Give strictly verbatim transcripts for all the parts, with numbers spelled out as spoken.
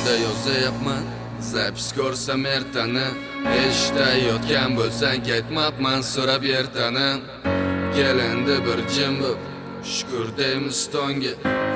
Ko'zimda yozayapman zapis ko'rsam ertani. Eshitayotgan bo'lsang ketmabman so'rab ertani. Kelindi bir jim bo'p shukr deymiz tonga.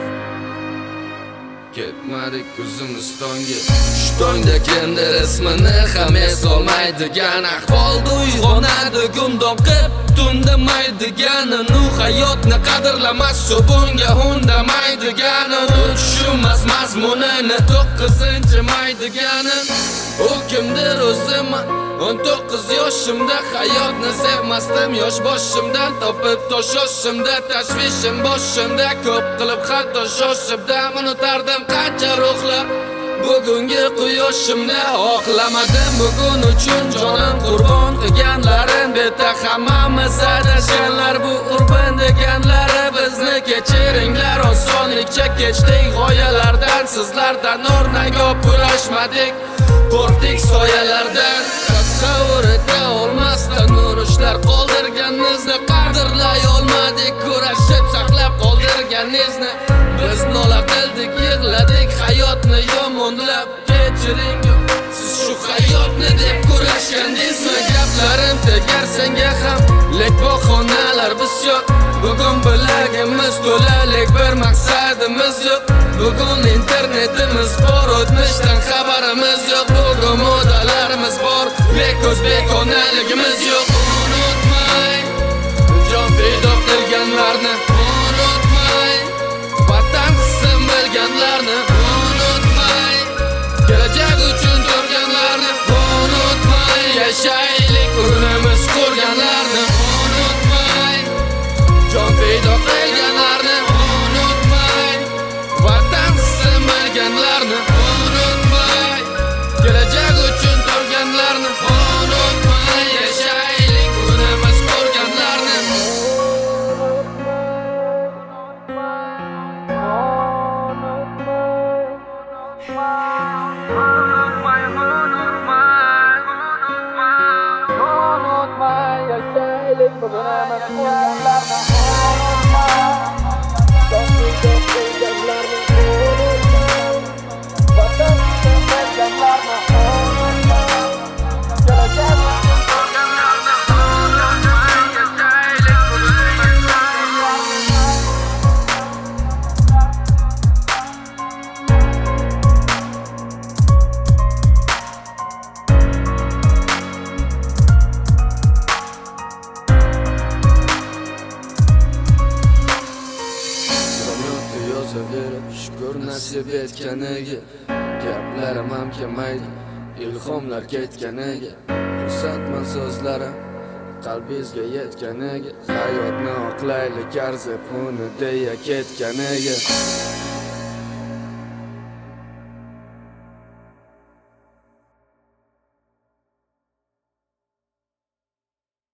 Ketmadik ko'zimiz tonga. Shu tongda kimdir ismini ham eslolmaydigan ahvolda uyg'onadi gumdom qilib tundamaydigani. Nu hayotni qadrlamas shu bunga undamaydigani. Tushunmas mazmunini to'qqizinchi maydigani. U kimdir o'ziman o'n to'qqiz yoshimda hayotni sevmasdim. Yosh boshimdan topib toshoshimda tashvishim boshimda ko'p qilib hatto shoshibdan unutardim qancha ruhlar. Bugungi quyoshimda oqlamadim bugun uchun jonim qurbon qilganlarim. Beta hammamiz adashganlar bu urban deganlari. Bizni kechiringlar osonlikcha kechdik g'oyalardan. Sizlardan o'rnak olib kurashmadik, qo'rqdik soyalardan. Tasavvur eta olmasdan urushlar qoldirganimizni qadrlay olmadik. Kurashib saqlab qoldirganingizni biz nola qildik, yig'ladik hayotni yomonlab. Kechiring siz shu hayotni deb kurashgandingizmi? Gaplarim tegar senga ham, lek bahonalar bisyor. Bugun bilagimiz to'la, lek bir maqsadimiz yo'q. Bugun internetimiz bor, o'tmishdan xabarimiz yo'q. Bugun modalarimiz bor, lek o'zbek onaligimiz yo'q. Unutmay jon fido qilganlarni, unutmay vatan qism bilganlarni, unutmay kelajak uchun turganlarni, unutmay yashaylik kunimiz qurganlarni, unutmay jon fido qilganlarni, unutmay vatan qism bilganlarni, unutmay kelajak uchun turganlarni, unutmay yashaylik kunimiz qurganlarni. Shukr nasib etganiga, gaplarim ham kelmaydi, ilhomlar ketganiga. Xursandman so'zlarim qalbingizga yetganiga. Hayotni oqlaylik arzib uni deya ketganiga.